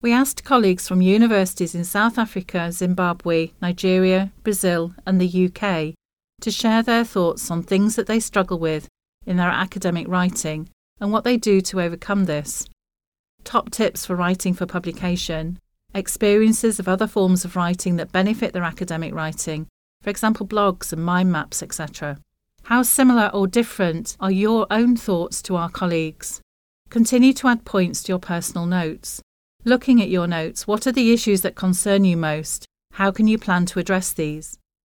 We asked colleagues from universities in South Africa, Zimbabwe, Nigeria, Brazil, and the UK to share their thoughts on things that they struggle with in their academic writing and what they do to overcome this. Top tips for writing for publication, experiences of other forms of writing that benefit their academic writing, for example blogs and mind maps, etc. How similar or different are your own thoughts to our colleagues? Continue to add points to your personal notes. Looking at your notes, what are the issues that concern you most? How can you plan to address these?